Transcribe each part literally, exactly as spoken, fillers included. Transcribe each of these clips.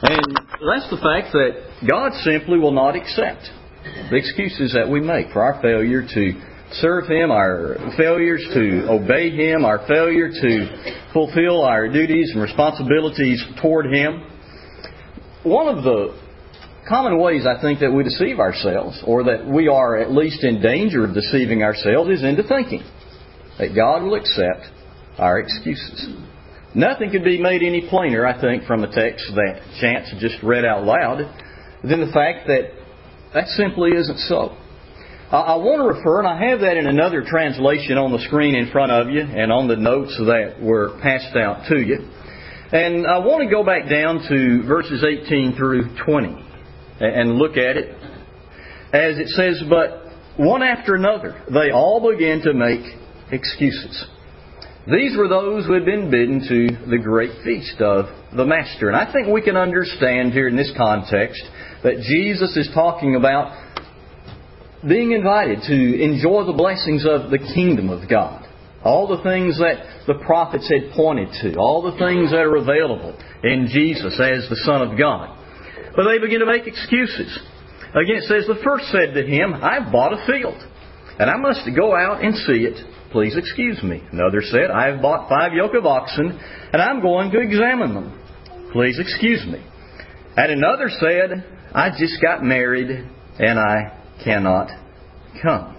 And that's the fact that God simply will not accept the excuses that we make for our failure to serve Him, our failures to obey Him, our failure to fulfill our duties and responsibilities toward Him. One of the common ways I think that we deceive ourselves, or that we are at least in danger of deceiving ourselves, is into thinking that God will accept our excuses. Nothing could be made any plainer, I think, from the text that Chance just read out loud than the fact that that simply isn't so. I want to refer, and I have that in another translation on the screen in front of you and on the notes that were passed out to you. And I want to go back down to verses eighteen through twenty and look at it. As it says, "But one after another, they all began to make excuses. These were those who had been bidden to the great feast of the Master." And I think we can understand here in this context that Jesus is talking about being invited to enjoy the blessings of the kingdom of God. All the things that the prophets had pointed to. All the things that are available in Jesus as the Son of God. But they begin to make excuses. Again, it says, "The first said to Him, I've bought a field, and I must go out and see it. Please excuse me." Another said, "I have bought five yoke of oxen, and I'm going to examine them. Please excuse me." And another said, "I just got married, and I cannot come."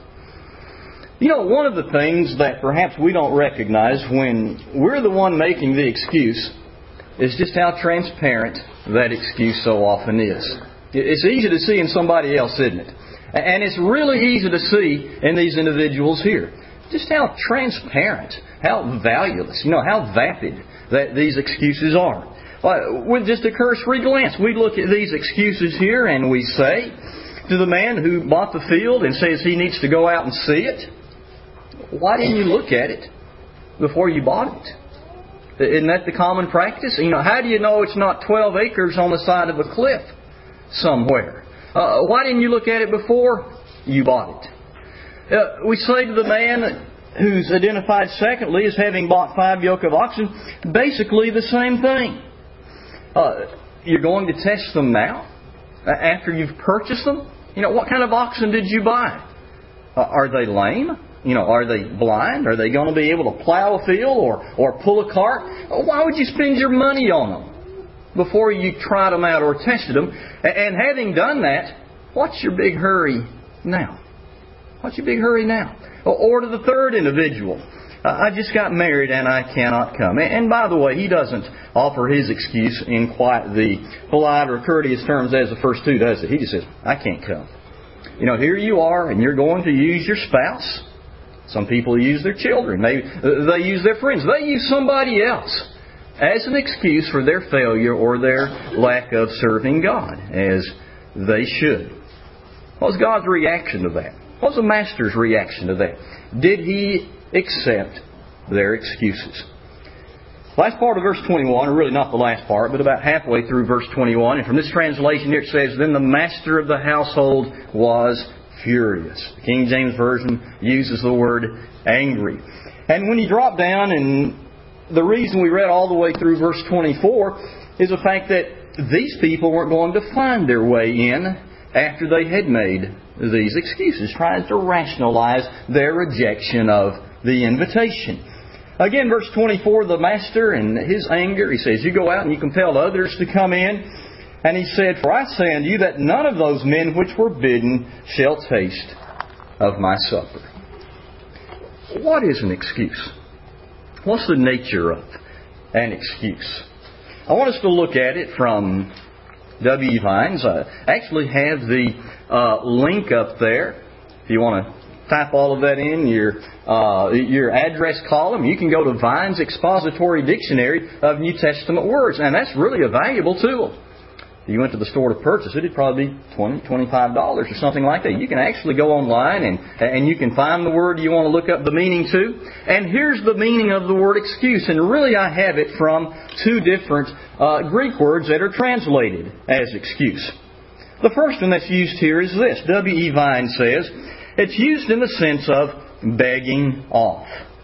You know, one of the things that perhaps we don't recognize when we're the one making the excuse is just how transparent that excuse so often is. It's easy to see in somebody else, isn't it? And it's really easy to see in these individuals here. Just how transparent, how valueless, you know, how vapid that these excuses are. With just a cursory glance, we look at these excuses here and we say to the man who bought the field and says he needs to go out and see it, "Why didn't you look at it before you bought it?" Isn't that the common practice? You know, how do you know it's not twelve acres on the side of a cliff somewhere? Uh, why didn't you look at it before you bought it? Uh, we say to the man who's identified secondly as having bought five yoke of oxen, basically the same thing. Uh, you're going to test them now? After you've purchased them? You know, what kind of oxen did you buy? Uh, are they lame? You know, are they blind? Are they going to be able to plow a field or, or pull a cart? Why would you spend your money on them before you tried them out or tested them? And having done that, what's your big hurry now? What's your big hurry now? Or to the third individual, "I just got married and I cannot come." And by the way, he doesn't offer his excuse in quite the polite or courteous terms as the first two, does it? He just says, "I can't come." You know, here you are and you're going to use your spouse. Some people use their children. They, they use their friends. They use somebody else as an excuse for their failure or their lack of serving God as they should. What was God's reaction to that? What was the Master's reaction to that? Did He accept their excuses? Last part of verse twenty-one, or really not the last part, but about halfway through verse twenty-one, and from this translation here it says, "Then the master of the household was furious." The King James Version uses the word angry. And when you drop down, and the reason we read all the way through verse twenty-four is the fact that these people weren't going to find their way in after they had made these excuses, trying to rationalize their rejection of the invitation. Again, verse twenty-four, the master in his anger, he says, "You go out and you compel others to come in. And he said, For I say unto you that none of those men which were bidden shall taste of my supper." What is an excuse? What's the nature of an excuse? I want us to look at it from W E Vines. I actually have the uh, link up there. If you want to type all of that in your uh, your address column, you can go to Vines Expository Dictionary of New Testament Words. And that's really a valuable tool. If you went to the store to purchase it, it'd probably be twenty dollars, twenty-five dollars or something like that. You can actually go online and, and you can find the word you want to look up the meaning to. And here's the meaning of the word excuse. And really I have it from two different uh, Greek words that are translated as excuse. The first one that's used here is this. W E Vine says, it's used in the sense of begging off.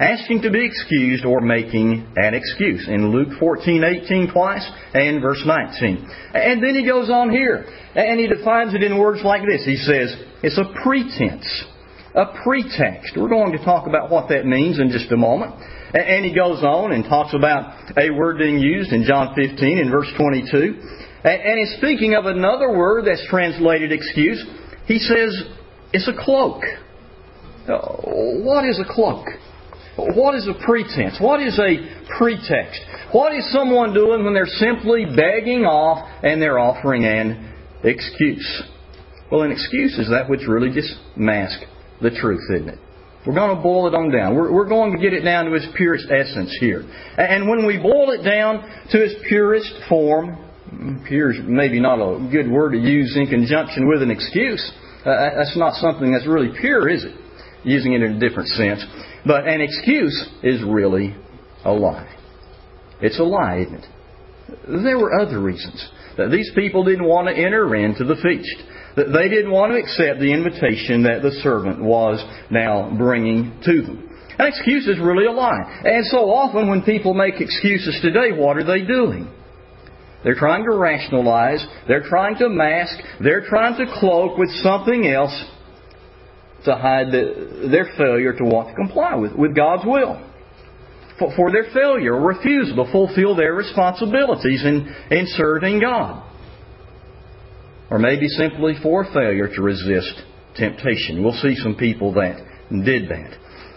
asking to be excused or making an excuse. In Luke fourteen eighteen twice and verse nineteen. And then he goes on here and he defines it in words like this. He says, it's a pretense, a pretext. We're going to talk about what that means in just a moment. And he goes on and talks about a word being used in John fifteen in verse twenty-two. And he's speaking of another word that's translated excuse. He says, it's a cloak. What is a cloak? What is a pretense? What is a pretext? What is someone doing when they're simply begging off and they're offering an excuse? Well, an excuse is that which really just masks the truth, isn't it? We're going to boil it on down. We're, we're going to get it down to its purest essence here. And when we boil it down to its purest form, pure is maybe not a good word to use in conjunction with an excuse. Uh, that's not something that's really pure, is it? Using it in a different sense. But an excuse is really a lie. It's a lie, isn't it? There were other reasons. That these people didn't want to enter into the feast. That they didn't want to accept the invitation that the servant was now bringing to them. An excuse is really a lie. And so often when people make excuses today, what are they doing? They're trying to rationalize. They're trying to mask. They're trying to cloak with something else to hide the, their failure to want to comply with, with God's will. For, for their failure or refusal to fulfill their responsibilities in, in serving God. Or maybe simply for failure to resist temptation. We'll see some people that did that.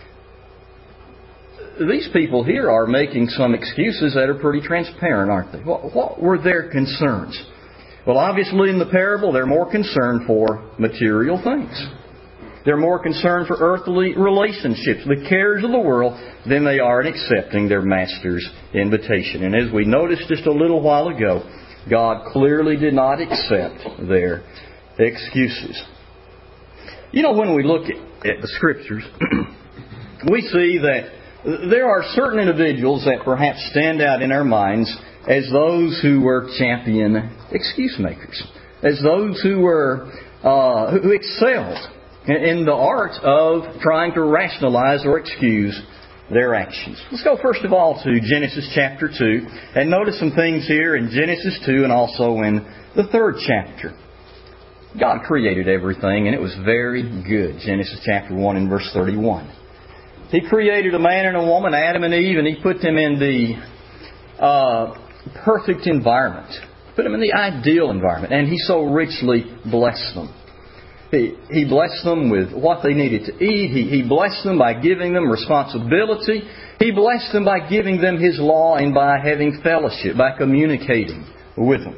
These people here are making some excuses that are pretty transparent, aren't they? What, what were their concerns? Well, obviously in the parable, they're more concerned for material things. They're more concerned for earthly relationships, the cares of the world, than they are in accepting their Master's invitation. And as we noticed just a little while ago, God clearly did not accept their excuses. You know, when we look at, at the Scriptures, we see that there are certain individuals that perhaps stand out in our minds as those who were champion excuse makers, as those who were uh, who excelled in the art of trying to rationalize or excuse their actions. Let's go first of all to Genesis chapter two and notice some things here in Genesis two and also in the third chapter. God created everything and it was very good. Genesis chapter one and verse thirty-one. He created a man and a woman, Adam and Eve, and He put them in the uh, perfect environment. Put them in the ideal environment. And He so richly blessed them. He, he blessed them with what they needed to eat. He, he blessed them by giving them responsibility. He blessed them by giving them His law and by having fellowship, by communicating with them.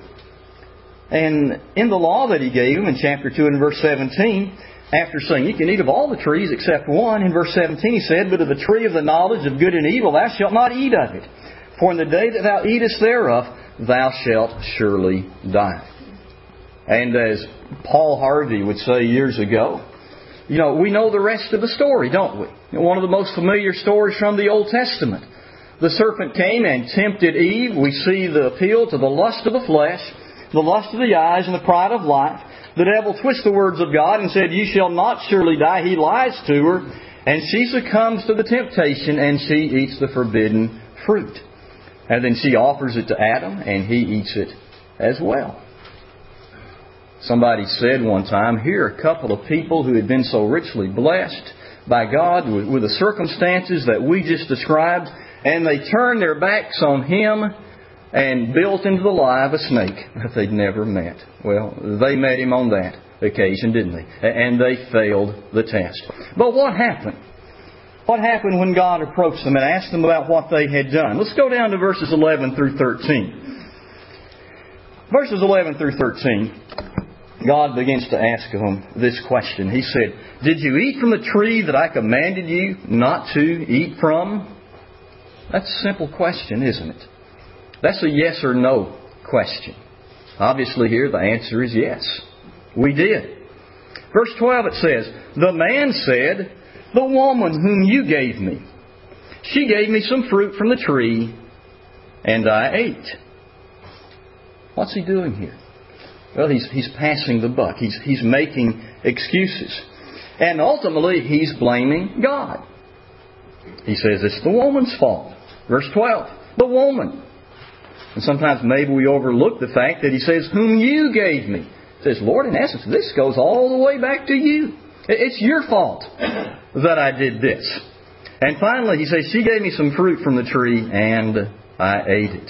And in the law that He gave them in chapter two and verse seventeen, after saying, you can eat of all the trees except one, in verse seventeen He said, but of the tree of the knowledge of good and evil thou shalt not eat of it. For in the day that thou eatest thereof, thou shalt surely die. And as Paul Harvey would say years ago, you know, we know the rest of the story, don't we? You know, one of the most familiar stories from the Old Testament. The serpent came and tempted Eve. We see the appeal to the lust of the flesh, the lust of the eyes, and the pride of life. The devil twists the words of God and said, you shall not surely die. He lies to her. And she succumbs to the temptation and she eats the forbidden fruit. And then she offers it to Adam and he eats it as well. Somebody said one time, here are a couple of people who had been so richly blessed by God with, with the circumstances that we just described, and they turned their backs on Him and built into the lie of a snake that they'd never met. Well, they met Him on that occasion, didn't they? And they failed the test. But what happened? What happened when God approached them and asked them about what they had done? Let's go down to verses eleven through thirteen. Verses eleven through thirteen. God begins to ask them this question. He said, did you eat from the tree that I commanded you not to eat from? That's a simple question, isn't it? That's a yes or no question. Obviously here the answer is yes. We did. Verse twelve it says, the man said, the woman whom you gave me, she gave me some fruit from the tree and I ate. What's he doing here? Well, he's he's passing the buck. He's he's making excuses. And ultimately, he's blaming God. He says it's the woman's fault. Verse twelve, the woman. And sometimes maybe we overlook the fact that he says, whom you gave me. He says, Lord, in essence, this goes all the way back to you. It's your fault that I did this. And finally, he says, she gave me some fruit from the tree and I ate it.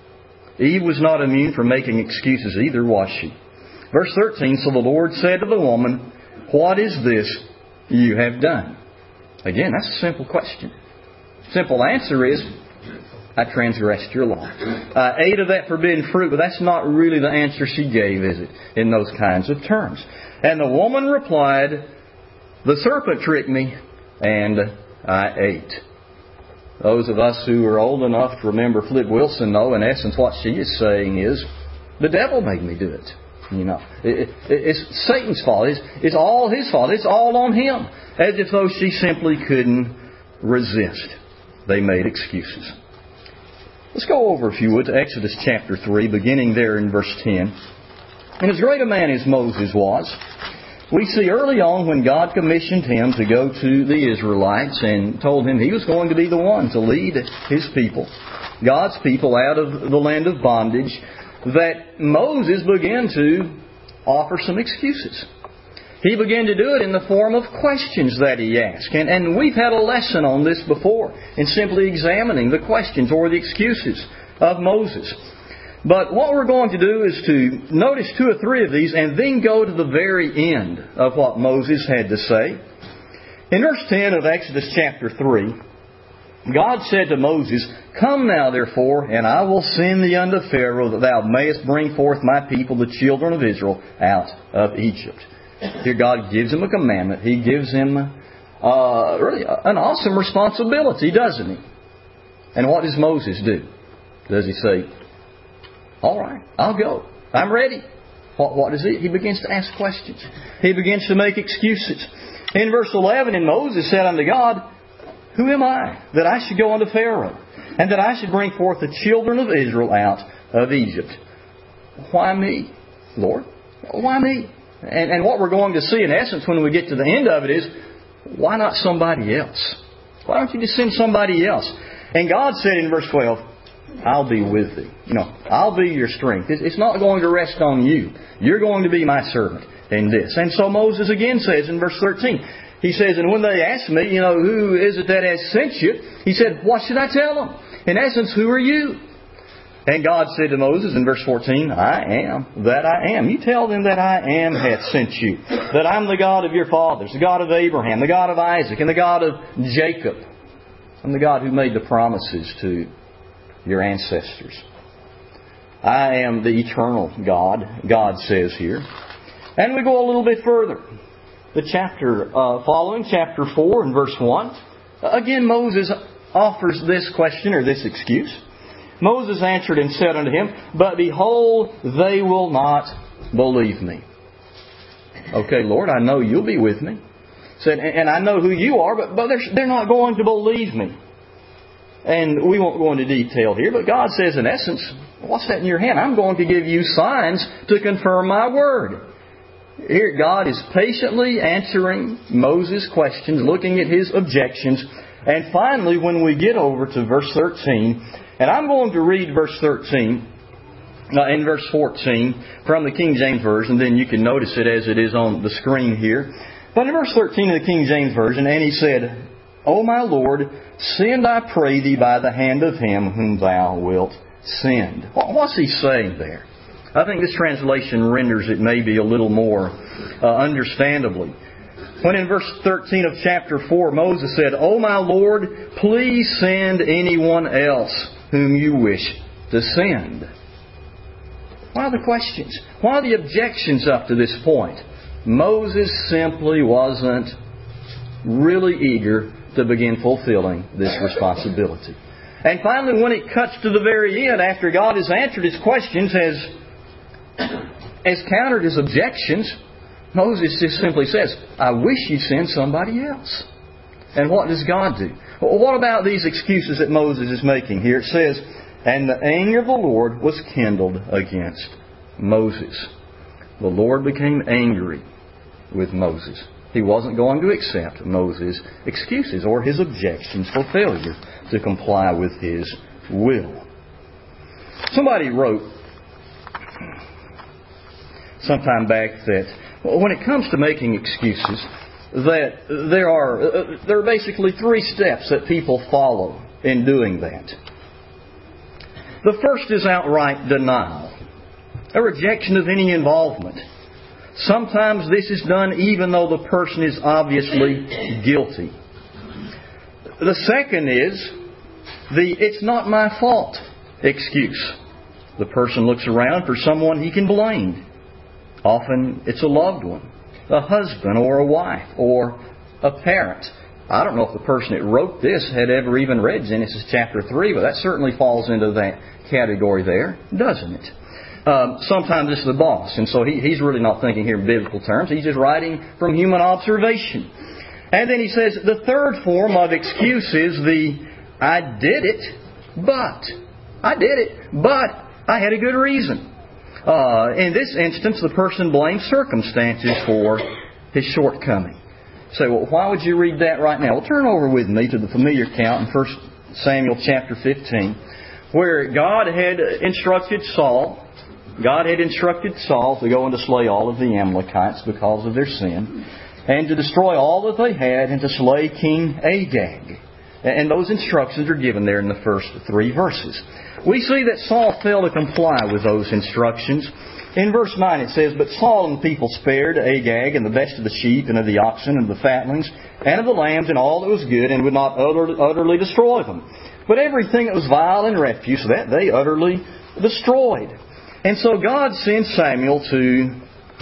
Eve was not immune from making excuses either, was she? Verse thirteen, so the Lord said to the woman, what is this you have done? Again, that's a simple question. Simple answer is, I transgressed your law. I ate of that forbidden fruit, but that's not really the answer she gave, is it? In those kinds of terms. And the woman replied, the serpent tricked me, and I ate. Those of us who are old enough to remember Flip Wilson know, in essence, what she is saying is, the devil made me do it. You know, it, it, it's Satan's fault. It's, it's all his fault. It's all on him. As if though she simply couldn't resist. They made excuses. Let's go over, if you would, to Exodus chapter three, beginning there in verse ten. And as great a man as Moses was, we see early on when God commissioned him to go to the Israelites and told him he was going to be the one to lead his people, God's people, out of the land of bondage, that Moses began to offer some excuses. He began to do it in the form of questions that he asked. And, and we've had a lesson on this before in simply examining the questions or the excuses of Moses. But what we're going to do is to notice two or three of these and then go to the very end of what Moses had to say. In verse ten of Exodus chapter three, God said to Moses, come now therefore, and I will send thee unto Pharaoh, that thou mayest bring forth my people, the children of Israel, out of Egypt. Here God gives him a commandment. He gives him uh, really an awesome responsibility, doesn't he? And what does Moses do? Does he say, all right, I'll go. I'm ready. What, what is it? He begins to ask questions. He begins to make excuses. In verse eleven, and Moses said unto God, who am I that I should go unto Pharaoh, and that I should bring forth the children of Israel out of Egypt? Why me, Lord? Why me? And, and what we're going to see in essence when we get to the end of it is, why not somebody else? Why don't you just send somebody else? And God said in verse twelve, I'll be with thee. You know, I'll be your strength. It's not going to rest on you. You're going to be my servant in this. And so Moses again says in verse thirteen, he says, and when they ask me, you know, who is it that has sent you? He said, what should I tell them? In essence, who are you? And God said to Moses in verse fourteen, I am that I am. You tell them that I am hath sent you. That I'm the God of your fathers, the God of Abraham, the God of Isaac, and the God of Jacob. I'm the God who made the promises to your ancestors. I am the eternal God, God says here. And we go a little bit further. The chapter uh, following, chapter four and verse one. Again, Moses offers this question or this excuse. Moses answered and said unto him, but behold, they will not believe me. Okay, Lord, I know you'll be with me. Said, and I know who you are, but, but they're, they're not going to believe me. And we won't go into detail here, but God says in essence, what's that in your hand? I'm going to give you signs to confirm my word. Here God is patiently answering Moses' questions, looking at his objections. And finally, when we get over to verse thirteen, and I'm going to read verse thirteen uh, and verse fourteen from the King James Version, then you can notice it as it is on the screen here. But in verse thirteen of the King James Version, and he said, O my Lord, send, I pray thee, by the hand of him whom thou wilt send. What's he saying there? I think this translation renders it maybe a little more uh, understandably. When in verse thirteen of chapter four, Moses said, O my Lord, please send anyone else whom you wish to send. Why the questions? Why the objections up to this point? Moses simply wasn't really eager to begin fulfilling this responsibility. And finally, when it cuts to the very end, after God has answered his questions, has has countered his objections, Moses just simply says, I wish you'd send somebody else. And what does God do? Well, what about these excuses that Moses is making here? It says, and the anger of the Lord was kindled against Moses. The Lord became angry with Moses. He wasn't going to accept Moses' excuses or his objections for failure to comply with his will. Somebody wrote sometime back that when it comes to making excuses, that there are uh, there are basically three steps that people follow in doing that. The first is outright denial, a rejection of any involvement. Sometimes this is done even though the person is obviously guilty. The second is the "it's not my fault" excuse. The person looks around for someone he can blame. Often it's a loved one, a husband or a wife or a parent. I don't know if the person that wrote this had ever even read Genesis chapter three, but that certainly falls into that category there, doesn't it? Um, sometimes it's the boss, and so he, he's really not thinking here in biblical terms. He's just writing from human observation. And then he says the third form of excuse is the "I did it, but." I did it, but I had a good reason. Uh, in this instance, the person blames circumstances for his shortcoming. You say, well, why would you read that right now? Well, turn over with me to the familiar account in First Samuel chapter fifteen, where God had instructed Saul, God had instructed Saul to go and to slay all of the Amalekites because of their sin, and to destroy all that they had, and to slay King Agag. And those instructions are given there in the first three verses. We see that Saul failed to comply with those instructions. In verse nine it says, "But Saul and the people spared Agag and the best of the sheep and of the oxen and of the fatlings and of the lambs and all that was good, and would not utter, utterly destroy them. But everything that was vile and refuse, that they utterly destroyed." And so God sends Samuel to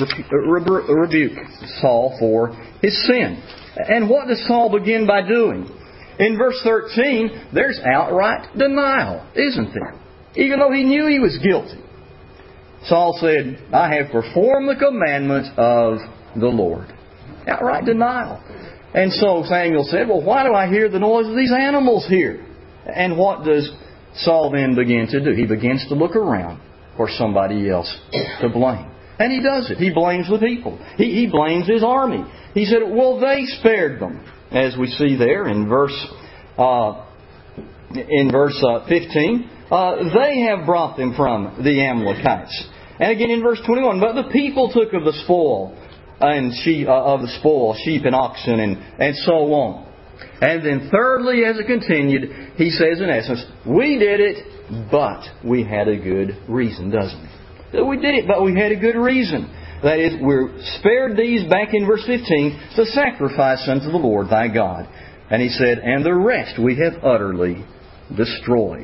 rebuke Saul for his sin. And what does Saul begin by doing? In verse thirteen, there's outright denial, isn't there? Even though he knew he was guilty. Saul said, "I have performed the commandments of the Lord." Outright denial. And so Samuel said, "Well, why do I hear the noise of these animals here?" And what does Saul then begin to do? He begins to look around for somebody else to blame. And he does it. He blames the people. He, he blames his army. He said, "Well, they spared them." As we see there in verse uh, in verse uh, fifteen, uh, they have brought them from the Amalekites. And again in verse twenty-one, "But the people took of the spoil and sheep uh, of the spoil, sheep and oxen, and and so on." And then thirdly, as it continued, he says in essence, "We did it, but we had a good reason," doesn't he? We did it, but we had a good reason. That is, we're spared these, back in verse fifteen, to sacrifice unto the Lord thy God. And he said, "And the rest we have utterly destroyed."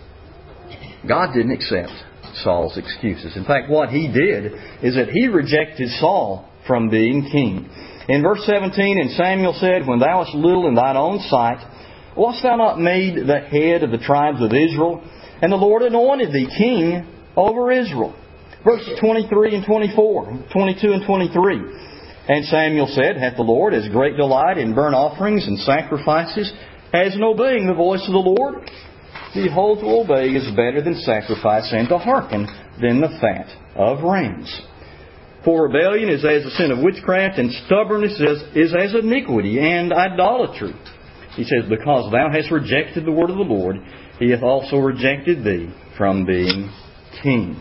God didn't accept Saul's excuses. In fact, what he did is that he rejected Saul from being king. In verse seventeen, "And Samuel said, When thou wast little in thine own sight, wast thou not made the head of the tribes of Israel? And the Lord anointed thee king over Israel." Verses twenty-three and twenty-four, twenty-two and twenty-three. "And Samuel said, Hath the Lord as great delight in burnt offerings and sacrifices as in obeying the voice of the Lord? Behold, to obey is better than sacrifice, and to hearken than the fat of rams. For rebellion is as the sin of witchcraft, and stubbornness is, is as iniquity and idolatry." He says, "Because thou hast rejected the word of the Lord, He hath also rejected thee from being king."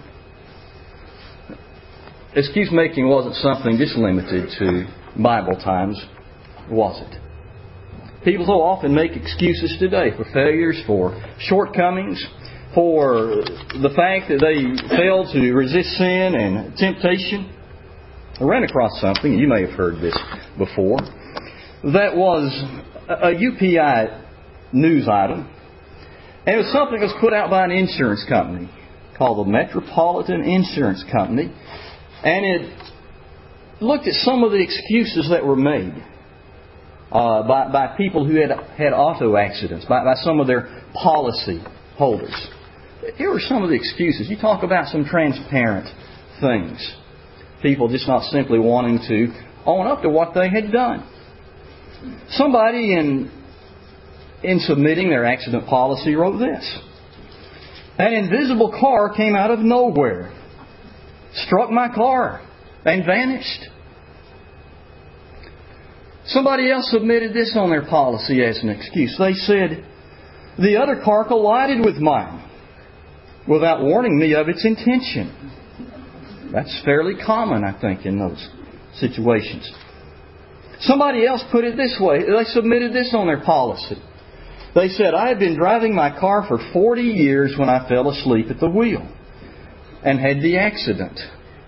Excuse making wasn't something just limited to Bible times, was it? People so often make excuses today for failures, for shortcomings, for the fact that they failed to resist sin and temptation. I ran across something, you may have heard this before, that was a U P I news item. And it was something that was put out by an insurance company called the Metropolitan Insurance Company. And it looked at some of the excuses that were made uh, by, by people who had had auto accidents, by, by some of their policy holders. Here were some of the excuses. You talk about some transparent things. People just not simply wanting to own up to what they had done. Somebody in, in submitting their accident policy wrote this: "An invisible car came out of nowhere, struck my car, and vanished." Somebody else submitted this on their policy as an excuse. They said, the other car collided with mine without warning me of its intention. That's fairly common, I think, in those situations. Somebody else put it this way. They submitted this on their policy. They said, I had been driving my car for forty years when I fell asleep at the wheel and had the accident.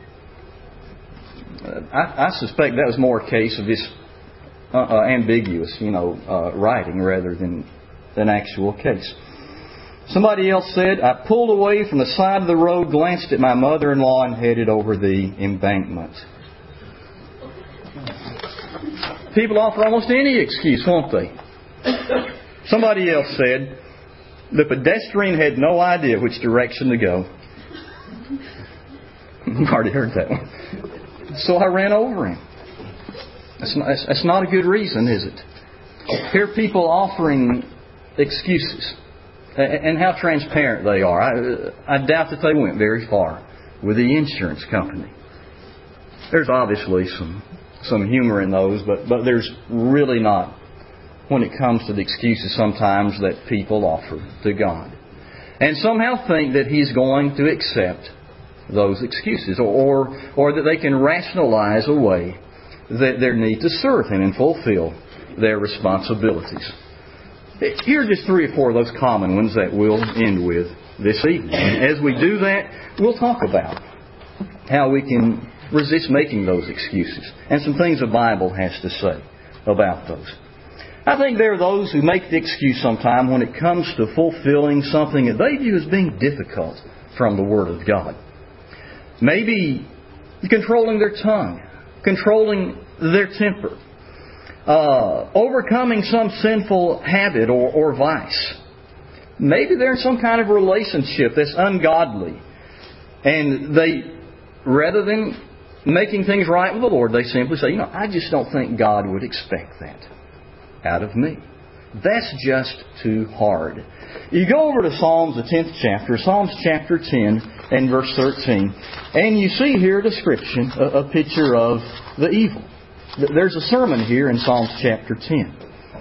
Uh, I, I suspect that was more a case of this uh, uh, ambiguous, you know, uh, writing rather than an actual case. Somebody else said, I pulled away from the side of the road, glanced at my mother-in-law, and headed over the embankment. People offer almost any excuse, won't they? Somebody else said, the pedestrian had no idea which direction to go. You've already heard that one. So I ran over him. That's not, that's not a good reason, is it? Here are people offering excuses. And how transparent they are. I, I doubt that they went very far with the insurance company. There's obviously some some humor in those, but, but there's really not when it comes to the excuses sometimes that people offer to God. And somehow think that He's going to accept those excuses, or, or that they can rationalize away that their need to serve Him and fulfill their responsibilities. Here are just three or four of those common ones that we'll end with this evening. And as we do that, we'll talk about how we can resist making those excuses and some things the Bible has to say about those. I think there are those who make the excuse sometime when it comes to fulfilling something that they view as being difficult from the Word of God. Maybe controlling their tongue, controlling their temper, Uh, overcoming some sinful habit or, or vice. Maybe they're in some kind of relationship that's ungodly. And they, rather than making things right with the Lord, they simply say, you know, I just don't think God would expect that out of me. That's just too hard. You go over to Psalms, the tenth chapter, Psalms chapter ten and verse thirteen, and you see here a description, a, a picture of the evil. There's a sermon here in Psalms chapter ten.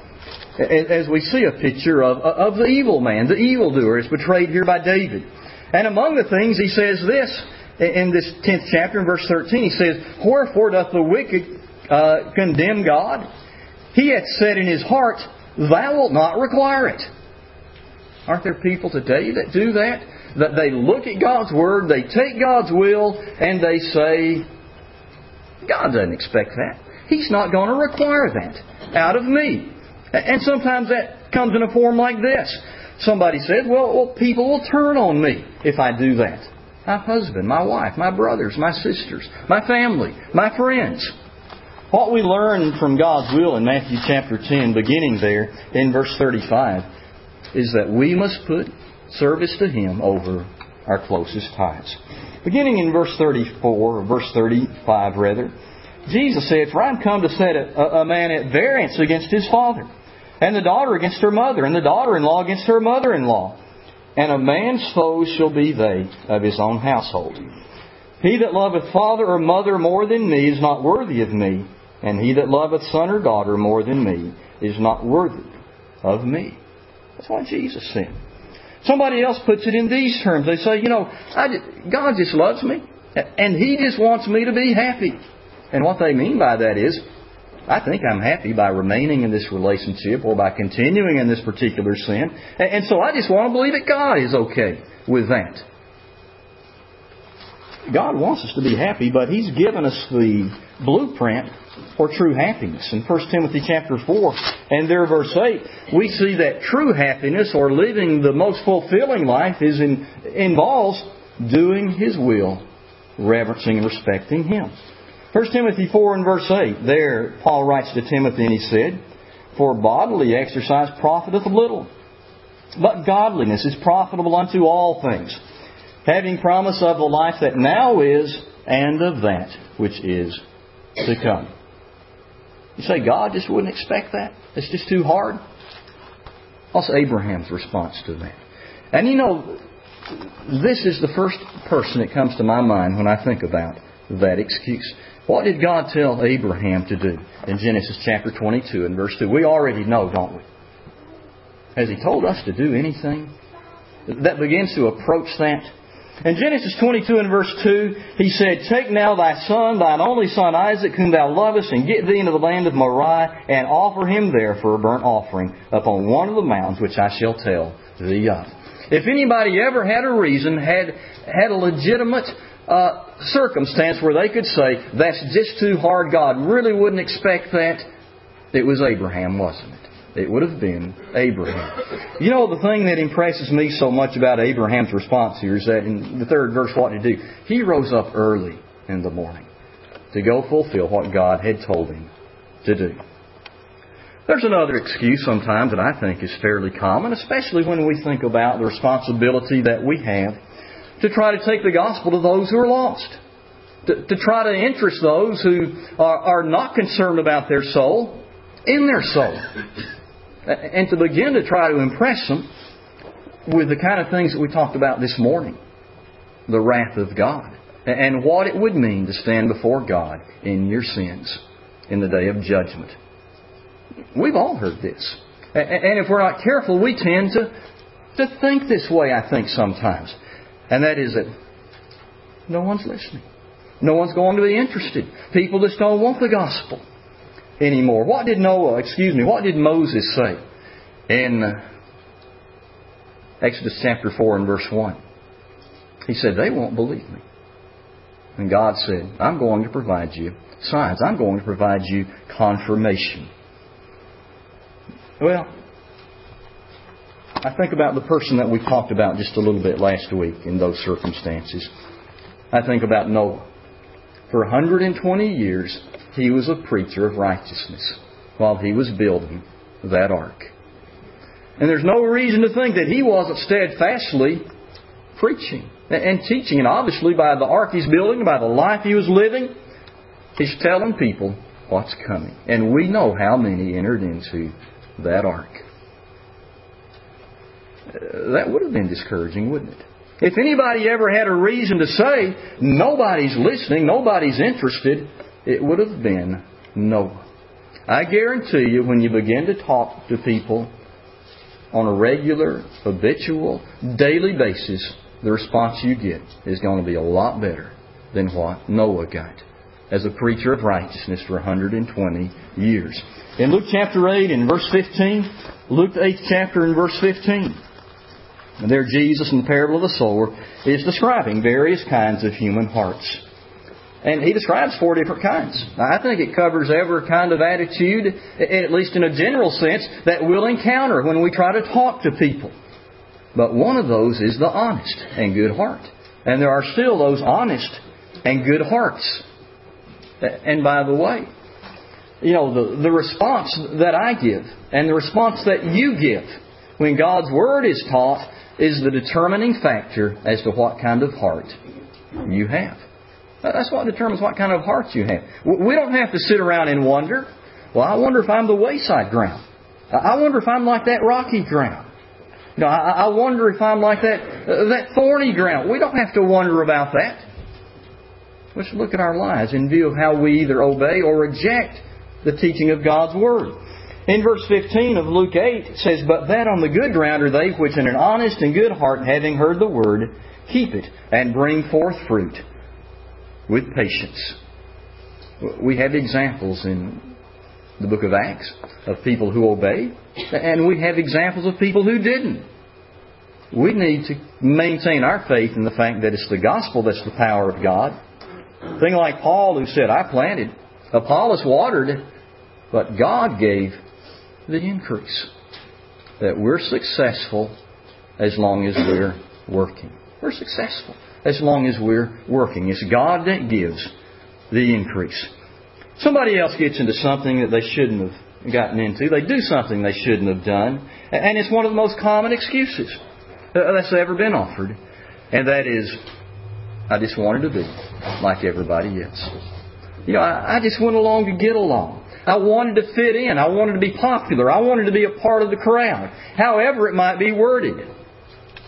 As we see a picture of, of the evil man, the evildoer, is portrayed here by David. And among the things he says this, in this tenth chapter, in verse thirteen, he says, wherefore doth the wicked uh, condemn God? He hath said in his heart, thou wilt not require it. Aren't there people today that do that? That they look at God's Word, they take God's will, and they say, God doesn't expect that. He's not going to require that out of me. And sometimes that comes in a form like this. Somebody said, well, well, people will turn on me if I do that. My husband, my wife, my brothers, my sisters, my family, my friends. What we learn from God's will in Matthew chapter ten, beginning there in verse thirty-five, is that we must put service to Him over our closest ties. Beginning in verse thirty-four, or verse thirty-five rather, Jesus said, for I am come to set a, a man at variance against his father, and the daughter against her mother, and the daughter-in-law against her mother-in-law. And a man's foes shall be they of his own household. He that loveth father or mother more than me is not worthy of me, and he that loveth son or daughter more than me is not worthy of me. That's what Jesus said. Somebody else puts it in these terms. They say, you know, I, God just loves me, and He just wants me to be happy. And what they mean by that is, I think I'm happy by remaining in this relationship or by continuing in this particular sin. And so I just want to believe that God is okay with that. God wants us to be happy, but He's given us the blueprint for true happiness. In First Timothy chapter four and there verse eight, we see that true happiness or living the most fulfilling life is in, involves doing His will, reverencing and respecting Him. First Timothy four and verse eight, there Paul writes to Timothy and he said, for bodily exercise profiteth little, but godliness is profitable unto all things, having promise of the life that now is and of that which is to come. You say God just wouldn't expect that? It's just too hard? What's Abraham's response to that? And you know, this is the first person that comes to my mind when I think about that excuse. What did God tell Abraham to do in Genesis chapter twenty-two and verse two? We already know, don't we? Has He told us to do anything that begins to approach that? In Genesis twenty-two and verse two, He said, "Take now thy son, thine only son Isaac, whom thou lovest, and get thee into the land of Moriah, and offer him there for a burnt offering upon one of the mountains which I shall tell thee of." If anybody ever had a reason, had had a legitimate uh, circumstance where they could say, "That's just too hard, God really wouldn't expect that," it was Abraham, wasn't it? It would have been Abraham. You know, the thing that impresses me so much about Abraham's response here is that in the third verse, what did he do? He rose up early in the morning to go fulfill what God had told him to do. There's another excuse sometimes that I think is fairly common, especially when we think about the responsibility that we have to try to take the gospel to those who are lost. To, to try to interest those who are, are not concerned about their soul in their soul. And to begin to try to impress them with the kind of things that we talked about this morning. The wrath of God. And what it would mean to stand before God in your sins in the day of judgment. We've all heard this. And if we're not careful, we tend to, to think this way, I think, sometimes. And that is that no one's listening. No one's going to be interested. People just don't want the gospel anymore. What did Noah, excuse me, what did Moses say in Exodus chapter four and verse one? He said, "They won't believe me." And God said, "I'm going to provide you signs. I'm going to provide you confirmation." Well, I think about the person that we talked about just a little bit last week in those circumstances. I think about Noah. For one hundred twenty years, he was a preacher of righteousness while he was building that ark. And there's no reason to think that he wasn't steadfastly preaching and teaching. And obviously by the ark he's building, by the life he was living, he's telling people what's coming. And we know how many entered into that ark. That would have been discouraging, wouldn't it? If anybody ever had a reason to say, nobody's listening, nobody's interested, it would have been Noah. I guarantee you, when you begin to talk to people on a regular, habitual, daily basis, the response you get is going to be a lot better than what Noah got as a preacher of righteousness for one hundred twenty years. In Luke chapter eight and verse fifteen, Luke the eighth chapter and verse fifteen, and there Jesus in the parable of the sower is describing various kinds of human hearts. And He describes four different kinds. Now, I think it covers every kind of attitude, at least in a general sense, that we'll encounter when we try to talk to people. But one of those is the honest and good heart. And there are still those honest and good hearts. And by the way, you know, the, the response that I give and the response that you give when God's Word is taught is the determining factor as to what kind of heart you have. That's what determines what kind of heart you have. We don't have to sit around and wonder, well, I wonder if I'm the wayside ground. I wonder if I'm like that rocky ground. You know, I, I wonder if I'm like that, uh, that thorny ground. We don't have to wonder about that. Let's look at our lives in view of how we either obey or reject the teaching of God's Word. In verse fifteen of Luke eight, it says, "But that on the good ground are they which in an honest and good heart, having heard the Word, keep it, and bring forth fruit with patience." We have examples in the book of Acts of people who obeyed, and we have examples of people who didn't. We need to maintain our faith in the fact that it's the gospel that's the power of God. A thing like Paul, who said, "I planted, Apollos watered, but God gave the increase." That we're successful as long as we're working. We're successful as long as we're working. It's God that gives the increase. Somebody else gets into something that they shouldn't have gotten into. They do something they shouldn't have done. And it's one of the most common excuses that's ever been offered. And that is, I just wanted to be like everybody else. You know, I, I just went along to get along. I wanted to fit in. I wanted to be popular. I wanted to be a part of the crowd. However it might be worded.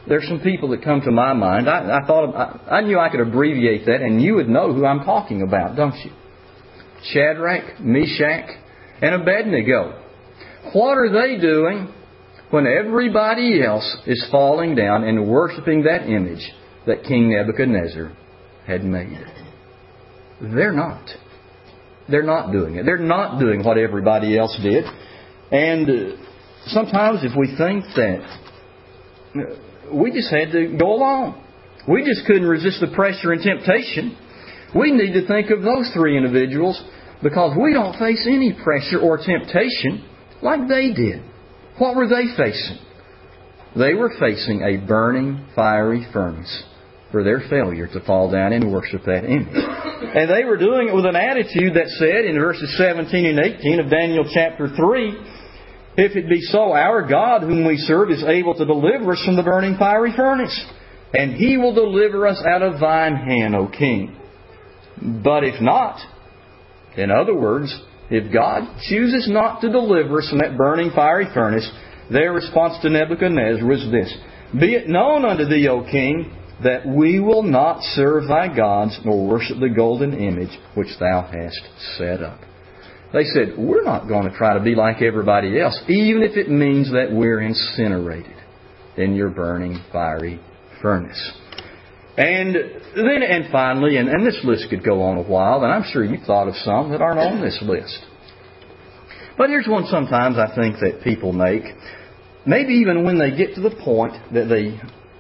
There's some people that come to my mind. I, I thought of, I, I knew I could abbreviate that, and you would know who I'm talking about, don't you? Shadrach, Meshach, and Abednego. What are they doing when everybody else is falling down and worshiping that image that King Nebuchadnezzar had made? They're not. They're not doing it. They're not doing what everybody else did. And uh, sometimes if we think that uh, we just had to go along, we just couldn't resist the pressure and temptation, we need to think of those three individuals, because we don't face any pressure or temptation like they did. What were they facing? They were facing a burning, fiery furnace for their failure to fall down and worship that image. And they were doing it with an attitude that said in verses seventeen and eighteen of Daniel chapter three, "If it be so, our God whom we serve is able to deliver us from the burning fiery furnace, and He will deliver us out of thine hand, O King. But if not," in other words, if God chooses not to deliver us from that burning fiery furnace, their response to Nebuchadnezzar was this: "Be it known unto thee, O King, that we will not serve thy gods, nor worship the golden image which thou hast set up." They said, we're not going to try to be like everybody else, even if it means that we're incinerated in your burning fiery furnace. And then, and finally, and, and this list could go on a while, and I'm sure you've thought of some that aren't on this list. But here's one sometimes I think that people make. Maybe even when they get to the point that they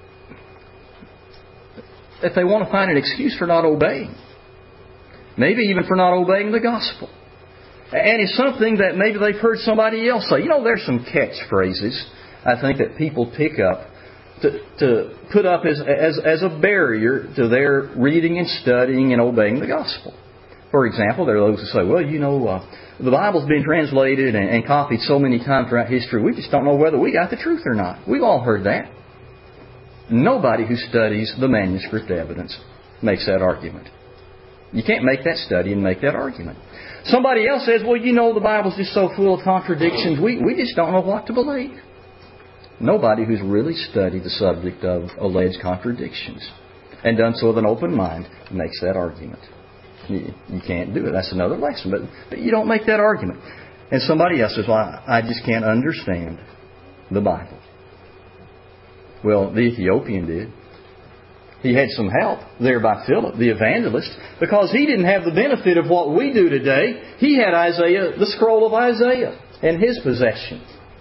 that they want to find an excuse for not obeying. Maybe even for not obeying the gospel. And it's something that maybe they've heard somebody else say. You know, there's some catchphrases I think that people pick up to, to put up as, as, as a barrier to their reading and studying and obeying the gospel. For example, there are those who say, well, you know, uh, the Bible's been translated and, and copied so many times throughout history, we just don't know whether we got the truth or not. We've all heard that. Nobody who studies the manuscript evidence makes that argument. You can't make that study and make that argument. Somebody else says, well, you know, the Bible's just so full of contradictions, we, we just don't know what to believe. Nobody who's really studied the subject of alleged contradictions and done so with an open mind makes that argument. You, you can't do it. That's another lesson. But, but you don't make that argument. And somebody else says, well, I, I just can't understand the Bible. Well, the Ethiopian did. He had some help there by Philip, the evangelist, because he didn't have the benefit of what we do today. He had Isaiah, the scroll of Isaiah, in his possession.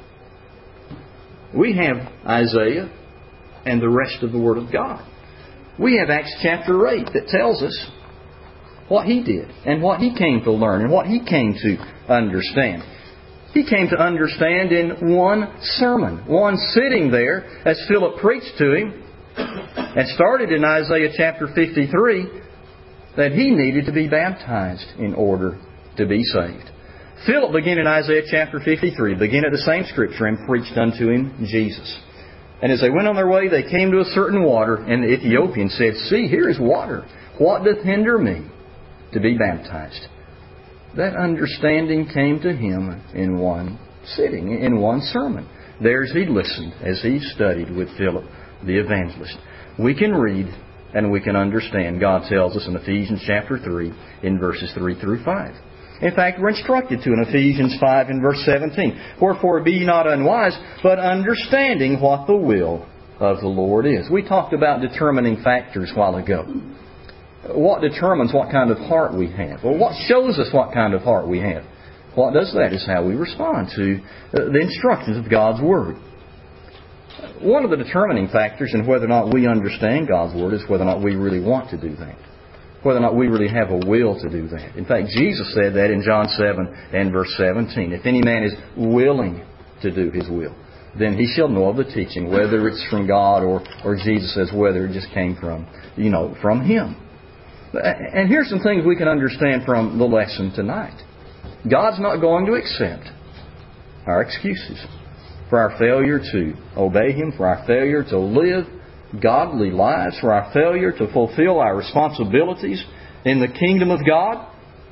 We have Isaiah and the rest of the Word of God. We have Acts chapter eight that tells us what he did and what he came to learn and what he came to understand. He came to understand in one sermon, one sitting there as Philip preached to him, and started in Isaiah chapter fifty-three that he needed to be baptized in order to be saved. Philip began in Isaiah chapter fifty-three, began at the same scripture, and preached unto him Jesus. And as they went on their way, they came to a certain water, and the Ethiopian said, see, here is water. What doth hinder me to be baptized? That understanding came to him in one sitting, in one sermon. There as he listened, as he studied with Philip, the evangelist. We can read and we can understand. God tells us in Ephesians chapter three, in verses three through five. In fact, we're instructed to in Ephesians five and verse seventeen. Wherefore be ye not unwise, but understanding what the will of the Lord is. We talked about determining factors a while ago. What determines what kind of heart we have? Well, what shows us what kind of heart we have? What does that is how we respond to the instructions of God's Word. One of the determining factors in whether or not we understand God's Word is whether or not we really want to do that. Whether or not we really have a will to do that. In fact, Jesus said that in John seven and verse seventeen. If any man is willing to do His will, then he shall know of the teaching, whether it's from God or, or Jesus says whether it just came from, you know, from Him. And here's some things we can understand from the lesson tonight. God's not going to accept our excuses for our failure to obey Him, for our failure to live godly lives, for our failure to fulfill our responsibilities in the kingdom of God.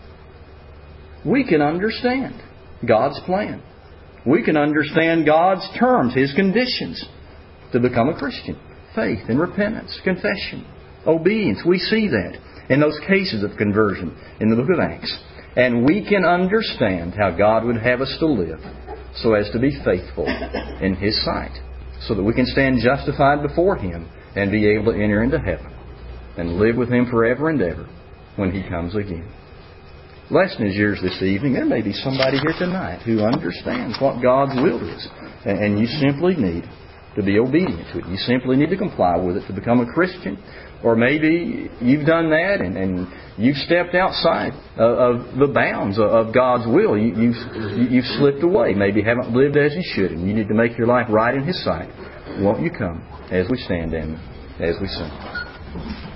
We can understand God's plan. We can understand God's terms, His conditions to become a Christian. faith and repentance, confession, obedience. We see that in those cases of conversion in the book of Acts. And we can understand how God would have us to live so as to be faithful in His sight, so that we can stand justified before Him and be able to enter into heaven and live with Him forever and ever when He comes again. The lesson is yours this evening. There may be somebody here tonight who understands what God's will is, and you simply need to be obedient to it. You simply need to comply with it to become a Christian. Or maybe you've done that and, and you've stepped outside of, of the bounds of, of God's will. You, you've, you've slipped away. Maybe haven't lived as you should, and you need to make your life right in His sight. Won't you come as we stand and as we sing?